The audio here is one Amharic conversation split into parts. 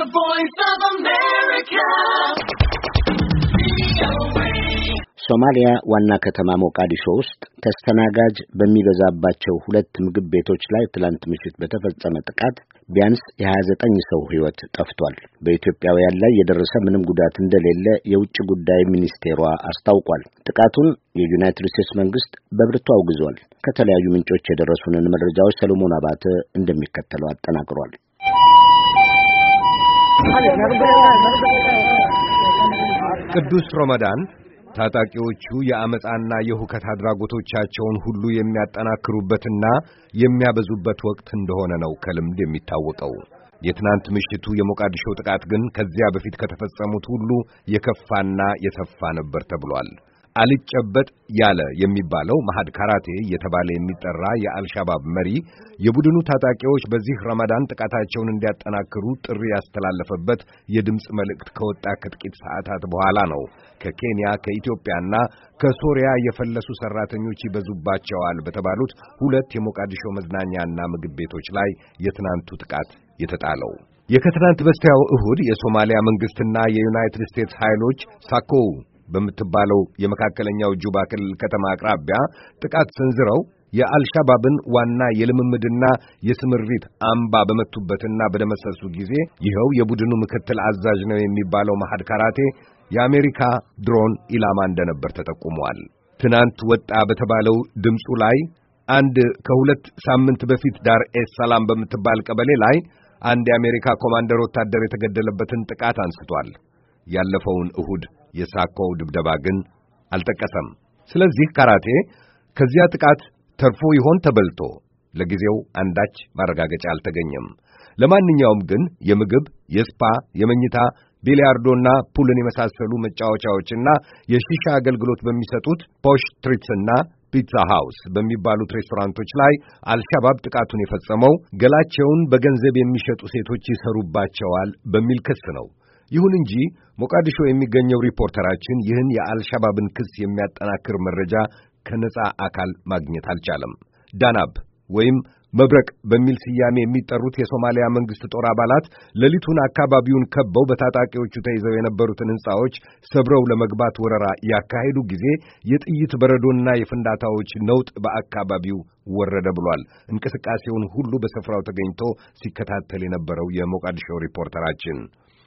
voice of America. ሶማሊያ ዋና ከተማ ሞቃዲሾ ውስጥ ተስተናጋጅ በሚበዛባቸው ሁለት ምግብ ቤቶች ላይ ትላንት ምሽት በተፈጸመ ጥቃት ቢያንስ የ29 ሰው ሕይወት ጠፍቷል። በኢትዮጵያውያን ላይ የደረሰ ምንም ጉዳት እንደሌለ የውጭ ጉዳይ ሚኒስቴሯ አስታውቋል። ጥቃቱን የዩናይትድ ስቴትስ መንግስት በብርቱ አውግዟል። ከተለያዩ ምንጮች የደረሱንን መረጃዎች ሰሎሞን አባተ እንደሚከተለው አጠናቅሯል። ቅዱስ ረመዳን ታጣቂዎቹ የአመጻና የሁከት አድራጎቶቻቸውን ሁሉ የሚያጠናክሩበትና የሚያበዙበት ወቅት እንደሆነ ነው ከልምድ የሚታወቀው። የትናንት ምሽቱ የሞቃዲሾ ጥቃት ግን ከዚያ በፊት ከተፈጸሙት ሁሉ የከፋና የሰፋ ነበር ተብሏል። አልጨበጥ ያለ የሚባለው ማህድ ካራቴ የተባለ የሚጠራ የአልሻባብ መሪ የቡድኑ ታጣቂዎች በዚህ ረመዳን ጥቃታቸውን እንዲያጠናክሩ ጥሪ ያስተላለፈበት የድምጽ መልእክት ከወጣ ከጥቂት ሰዓታት በኋላ ነው ከኬንያ ከኢትዮጵያና ከሶሪያ የፈለሱ ሰራተኞች ይበዙባቸዋል በተባሉት ሁለት የሞቃዲሾ መዝናኛና ምግብ ቤቶች ላይ የትናንቱ ጥቃት የተጣለው። የከትናንት በስቲያው እሁድ የሶማሊያ መንግስትና የዩናይትድ ስቴትስ ኃይሎች ሳኮው በምትባለው የመካከለኛው ጁባ ክልል ከተማ አቅራቢያ ጥቃት ሰንዝረው የአልሻባብን ዋና የልምምድና የስምሪት አምባ በመቱበትና በደመሰሱ ጊዜ ይኸው የቡድኑ ምክትል አዛዥ ነው የሚባለው ማህድ ካራቴ የአሜሪካ ድሮን ኢላማ እንደነበር ተጠቁሟል። ትናንት ወጣ በተባለው ድምፁ ላይ አንድ ከሁለት ሳምንት በፊት ዳር ኤስ ሰላም በምትባል ቀበሌ ላይ አንድ የአሜሪካ ኮማንደር ወታደር የተገደለበትን ጥቃት አንስቷል። ያለፈውን እሁድ የሳኮው ድብደባ ግን አልጠቀሰም። ስለዚህ ካራቴ ከዚያ ጥቃት ተርፎ ይሆን ተበልቶ ለጊዜው አንዳች ማረጋገጫ አልተገኘም። ለማንኛውም ግን የምግብ፣ የስፓ፣ የመኝታ፣ ቢሊያርዶና ፑልን የመሳሰሉ መጫወቻዎችና የሺሻ አገልግሎት በሚሰጡት ፖሽ ትሪትስና ፒዛ ሃውስ በሚባሉት ሬስቶራንቶች ላይ አልሻባብ ጥቃቱን የፈጸመው ገላቸውን በገንዘብ የሚሸጡ ሴቶች ይሰሩባቸዋል በሚል ክስ ነው። ይሁን እንጂ ሞቃዲሾ የሚገኘው ሪፖርተራችን ይህን የአልሻባብን ክስ የሚያጠናክር መረጃ ከነጻ አካል ማግኘት አልቻለም። ዳናብ ወይም መብረቅ በሚል ስያሜ የሚጠሩት የሶማሊያ መንግስት ጦር አባላት ሌሊቱን አካባቢውን ከበው በታጣቂዎቹ ተይዘው የነበሩትን ሕንጻዎች ሰብረው ለመግባት ወረራ ያካሄዱ ጊዜ የጥይት በረዶና የፍንዳታዎች ነውጥ በአካባቢው ወረደ ብሏል። እንቅስቃሴውን ሁሉ በስፍራው ተገኝቶ ሲከታተል የነበረው የሞቃዲሾ ሪፖርተራችን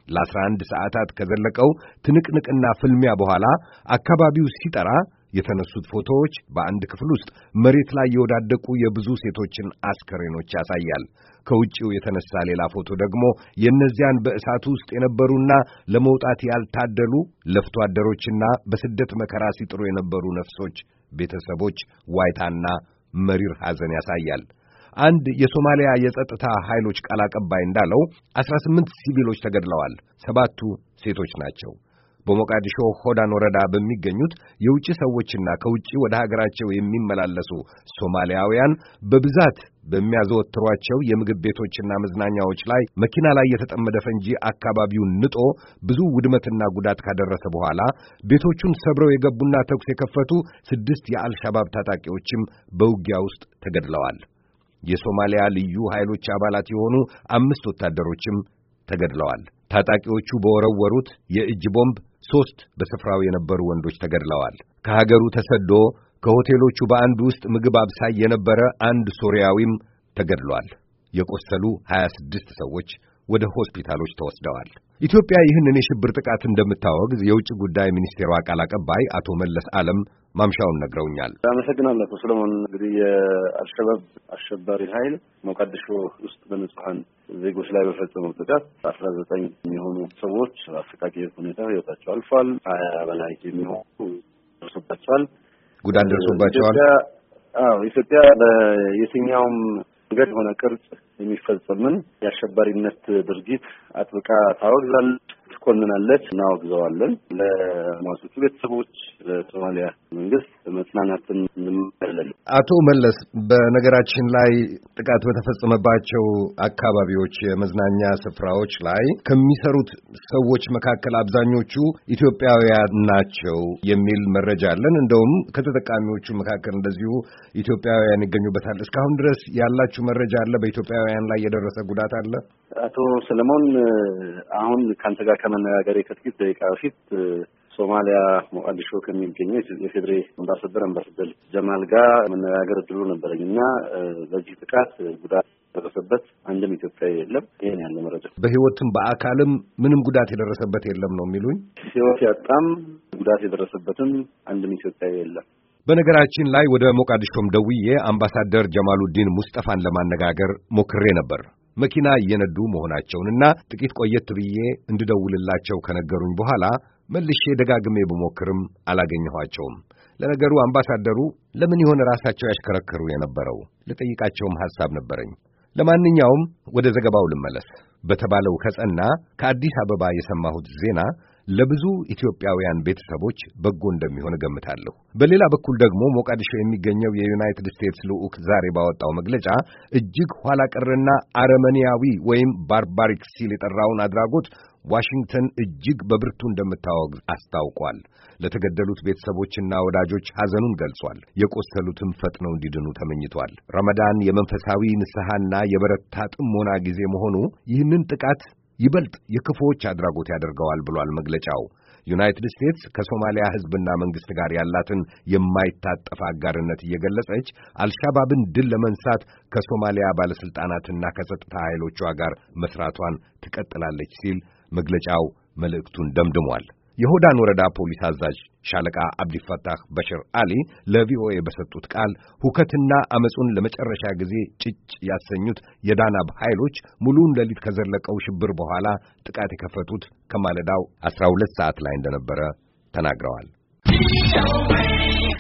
ለ11 ሰዓታት ከዘለቀው ትንቅንቅና ፍልሚያ በኋላ አካባቢው ሲጠራ የተነሱት ፎቶዎች በአንድ ክፍል ውስጥ መሬት ላይ የወዳደቁ የብዙ ሴቶችን አስከሬኖች ያሳያል። ከውጪው የተነሳ ሌላ ፎቶ ደግሞ የእነዚያን በእሳቱ ውስጥ የነበሩና ለመውጣት ያልታደሉ ለፍቶ አደሮችና በስደት መከራ ሲጥሩ የነበሩ ነፍሶች ቤተሰቦች ዋይታና መሪር ሐዘን ያሳያል። አንድ የሶማሊያ የጸጥታ ኃይሎች ቃል አቀባይ እንዳለው 18 ሲቪሎች ተገድለዋል። 7ቱ ሴቶች ናቸው። በሞቃዲሾ ሆዳን ወረዳ በሚገኙት የውጭ ሰዎችና ከውጭ ወደ ሀገራቸው የሚመላለሱ ሶማሊያውያን በብዛት በሚያዘወትሯቸው የምግብ ቤቶችና መዝናኛዎች ላይ መኪና ላይ የተጠመደ ፈንጂ አካባቢውን ንጦ ብዙ ውድመትና ጉዳት ካደረሰ በኋላ ቤቶቹን ሰብረው የገቡና ተኩስ የከፈቱ 6 የአልሻባብ ታጣቂዎችም በውጊያ ውስጥ ተገድለዋል። የሶማሊያ ልዩ ኃይሎች አባላት የሆኑ 5 ወታደሮችም ተገድለዋል። ታጣቂዎቹ በወረወሩት የእጅ ቦምብ 3 በስፍራው የነበሩ ወንዶች ተገድለዋል። ከሀገሩ ተሰዶ ከሆቴሎቹ በአንድ ውስጥ ምግብ አብሳይ የነበረ አንድ ሶሪያዊም ተገድሏል። የቆሰሉ 26 ሰዎች ወደ ሆስፒታሎች ተወስደዋል። ኢትዮጵያ ይህንን የሽብር ጥቃት እንደምታወግዝ የውጭ ጉዳይ ሚኒስቴሯ ቃል አቀባይ አቶ መለስ ዓለም ማምሻውን ነግረውኛል። አመሰግናለሁ ሰለሞን። እንግዲህ የአልሸባብ አሸባሪ ኃይል ሞቃዲሾ ውስጥ በንጹሃን ዜጎች ላይ በፈጸመው ጥቃት 19 የሚሆኑ ሰዎች አሰቃቂ ሁኔታ ሕይወታቸው አልፏል። 20 በላይ የሚሆኑ ደርሶባቸዋል፣ ጉዳት ደርሶባቸዋል። ኢትዮጵያ በየትኛውም መንገድ ሆነ ቅርጽ የሚፈጸምን የአሸባሪነት ድርጊት አጥብቃ ታወግዛለች፣ ትኮንናለች፣ እናወግዘዋለን። ለሟቾቹ ቤተሰቦች፣ ለሶማሊያ መንግስት መጽናናትን እንመኛለን። አቶ መለስ፣ በነገራችን ላይ ጥቃት በተፈጸመባቸው አካባቢዎች የመዝናኛ ስፍራዎች ላይ ከሚሰሩት ሰዎች መካከል አብዛኞቹ ኢትዮጵያውያን ናቸው የሚል መረጃ አለን። እንደውም ከተጠቃሚዎቹ መካከል እንደዚሁ ኢትዮጵያውያን ይገኙበታል። እስካሁን ድረስ ያላችሁ መረጃ አለ? በኢትዮጵያውያን ላይ የደረሰ ጉዳት አለ? አቶ ሰለሞን፣ አሁን ካንተ ጋር ከመነጋገሬ ከጥቂት ደቂቃ በፊት ሶማሊያ ሞቃዲሾ ከሚገኘው የፌዴሬ አምባሳደር ጀማል ጋር መነጋገር እድሉ ነበረኝ እና በዚህ ጥቃት ጉዳት የደረሰበት አንድም ኢትዮጵያዊ የለም። ይሄን ያለ መረጃ በህይወትም በአካልም ምንም ጉዳት የደረሰበት የለም ነው የሚሉኝ? ህይወት ያጣም ጉዳት የደረሰበትም አንድም ኢትዮጵያዊ የለም። በነገራችን ላይ ወደ ሞቃዲሾም ደውዬ አምባሳደር ጀማሉዲን ሙስጠፋን ለማነጋገር ሞክሬ ነበር። መኪና እየነዱ መሆናቸውንና ጥቂት ቆየት ብዬ እንድደውልላቸው ከነገሩኝ በኋላ መልሼ ደጋግሜ ብሞክርም አላገኘኋቸውም። ለነገሩ አምባሳደሩ ለምን ይሆን ራሳቸው ያሽከረከሩ የነበረው? ልጠይቃቸውም ሐሳብ ነበረኝ። ለማንኛውም ወደ ዘገባው ልመለስ። በተባለው ከጸና ከአዲስ አበባ የሰማሁት ዜና ለብዙ ኢትዮጵያውያን ቤተሰቦች በጎ እንደሚሆን እገምታለሁ። በሌላ በኩል ደግሞ ሞቃዲሾ የሚገኘው የዩናይትድ ስቴትስ ልዑክ ዛሬ ባወጣው መግለጫ እጅግ ኋላ ቀርና አረመኔያዊ ወይም ባርባሪክ ሲል የጠራውን አድራጎት ዋሽንግተን እጅግ በብርቱ እንደምታወግዝ አስታውቋል። ለተገደሉት ቤተሰቦችና ወዳጆች ሐዘኑን ገልጿል። የቆሰሉትም ፈጥነው እንዲድኑ ተመኝቷል። ረመዳን የመንፈሳዊ ንስሐና የበረታ ጥሞና ጊዜ መሆኑ ይህንን ጥቃት ይበልጥ የክፉዎች አድራጎት ያደርገዋል ብሏል መግለጫው። ዩናይትድ ስቴትስ ከሶማሊያ ሕዝብና መንግስት ጋር ያላትን የማይታጠፍ አጋርነት እየገለጸች አልሻባብን ድል ለመንሳት ከሶማሊያ ባለስልጣናትና ከጸጥታ ኃይሎቿ ጋር መስራቷን ትቀጥላለች ሲል መግለጫው መልእክቱን ደምድሟል። የሆዳን ወረዳ ፖሊስ አዛዥ ሻለቃ አብዲፈታህ በሽር አሊ ለቪኦኤ በሰጡት ቃል ሁከትና አመጹን ለመጨረሻ ጊዜ ጭጭ ያሰኙት የዳናብ ኃይሎች ሙሉውን ሌሊት ከዘለቀው ሽብር በኋላ ጥቃት የከፈቱት ከማለዳው 12 ሰዓት ላይ እንደነበረ ተናግረዋል።